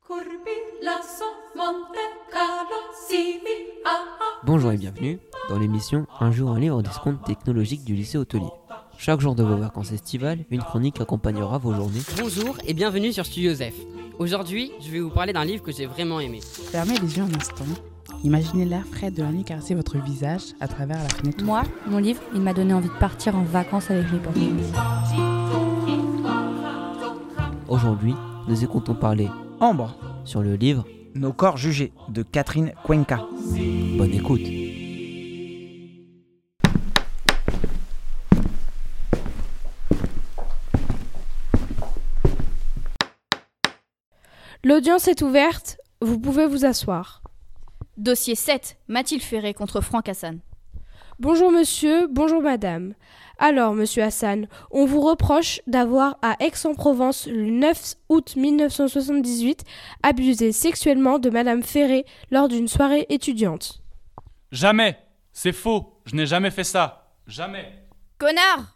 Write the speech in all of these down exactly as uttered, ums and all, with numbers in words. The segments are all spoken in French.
Bonjour et bienvenue dans l'émission Un jour un livre des comptes technologiques du lycée hôtelier. Chaque jour de vos vacances estivales, une chronique accompagnera vos journées. Bonjour et bienvenue sur Studio Zef. Aujourd'hui, je vais vous parler d'un livre que j'ai vraiment aimé. Fermez les yeux un instant. Imaginez l'air frais de la nuit caresser votre visage à travers la fenêtre. Moi, mon livre, il m'a donné envie de partir en vacances avec les potes. Aujourd'hui, nous écoutons parler Ambre, sur le livre Nos corps jugés de Catherine Cuenca. Bonne écoute. L'audience est ouverte, vous pouvez vous asseoir. Dossier sept, Mathilde Ferré contre Franck Hassan. Bonjour monsieur, bonjour madame. Alors monsieur Hassan, on vous reproche d'avoir à Aix-en-Provence le neuf août mille neuf cent soixante-dix-huit abusé sexuellement de madame Ferré lors d'une soirée étudiante. Jamais, c'est faux, je n'ai jamais fait ça, jamais. Connard!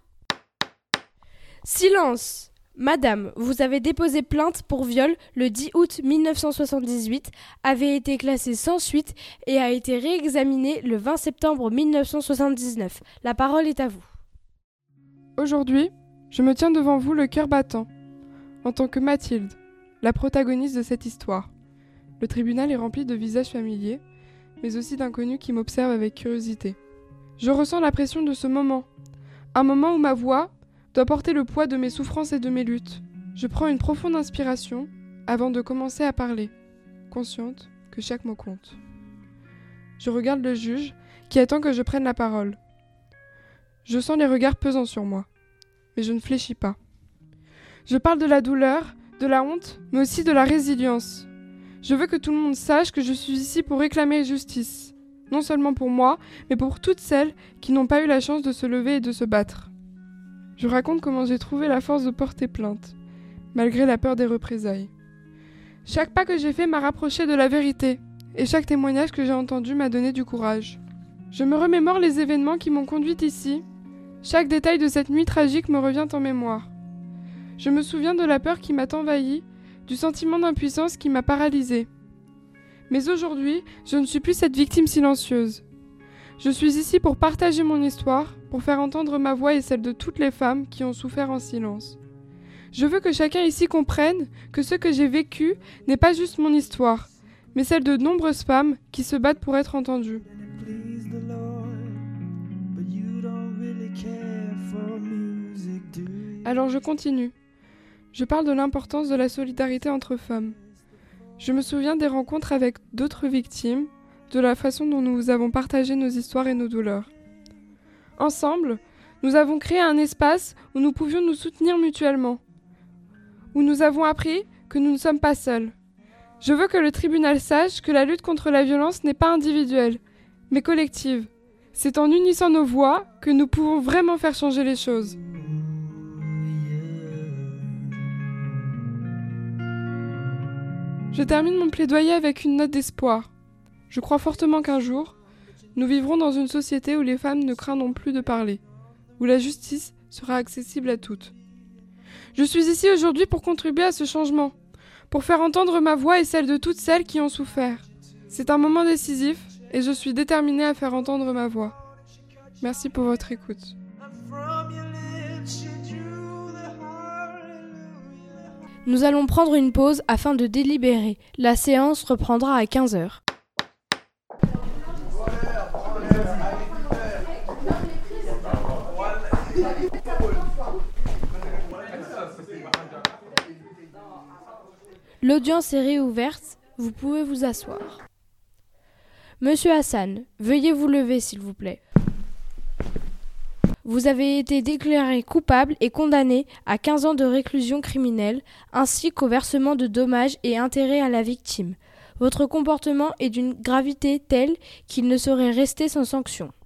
Silence! Madame, vous avez déposé plainte pour viol le dix août mille neuf cent soixante-dix-huit, avait été classée sans suite et a été réexaminée le vingt septembre mille neuf cent soixante-dix-neuf. La parole est à vous. Aujourd'hui, je me tiens devant vous le cœur battant, en tant que Mathilde, la protagoniste de cette histoire. Le tribunal est rempli de visages familiers, mais aussi d'inconnus qui m'observent avec curiosité. Je ressens la pression de ce moment, un moment où ma voix doit porter le poids de mes souffrances et de mes luttes. Je prends une profonde inspiration avant de commencer à parler, consciente que chaque mot compte. Je regarde le juge qui attend que je prenne la parole. Je sens les regards pesants sur moi, mais je ne fléchis pas. Je parle de la douleur, de la honte, mais aussi de la résilience. Je veux que tout le monde sache que je suis ici pour réclamer justice, non seulement pour moi, mais pour toutes celles qui n'ont pas eu la chance de se lever et de se battre. Je raconte comment j'ai trouvé la force de porter plainte, malgré la peur des représailles. Chaque pas que j'ai fait m'a rapproché de la vérité, et chaque témoignage que j'ai entendu m'a donné du courage. Je me remémore les événements qui m'ont conduite ici. Chaque détail de cette nuit tragique me revient en mémoire. Je me souviens de la peur qui m'a envahie, du sentiment d'impuissance qui m'a paralysée. Mais aujourd'hui, je ne suis plus cette victime silencieuse. Je suis ici pour partager mon histoire, pour faire entendre ma voix et celle de toutes les femmes qui ont souffert en silence. Je veux que chacun ici comprenne que ce que j'ai vécu n'est pas juste mon histoire, mais celle de nombreuses femmes qui se battent pour être entendues. Alors je continue. Je parle de l'importance de la solidarité entre femmes. Je me souviens des rencontres avec d'autres victimes, de la façon dont nous avons partagé nos histoires et nos douleurs. Ensemble, nous avons créé un espace où nous pouvions nous soutenir mutuellement, où nous avons appris que nous ne sommes pas seuls. Je veux que le tribunal sache que la lutte contre la violence n'est pas individuelle, mais collective. C'est en unissant nos voix que nous pouvons vraiment faire changer les choses. Je termine mon plaidoyer avec une note d'espoir. Je crois fortement qu'un jour, nous vivrons dans une société où les femmes ne craindront plus de parler, où la justice sera accessible à toutes. Je suis ici aujourd'hui pour contribuer à ce changement, pour faire entendre ma voix et celle de toutes celles qui ont souffert. C'est un moment décisif et je suis déterminée à faire entendre ma voix. Merci pour votre écoute. Nous allons prendre une pause afin de délibérer. La séance reprendra à quinze heures. L'audience est réouverte, vous pouvez vous asseoir. Monsieur Hassan, veuillez vous lever s'il vous plaît. Vous avez été déclaré coupable et condamné à quinze ans de réclusion criminelle, ainsi qu'au versement de dommages et intérêts à la victime. Votre comportement est d'une gravité telle qu'il ne saurait rester sans sanction.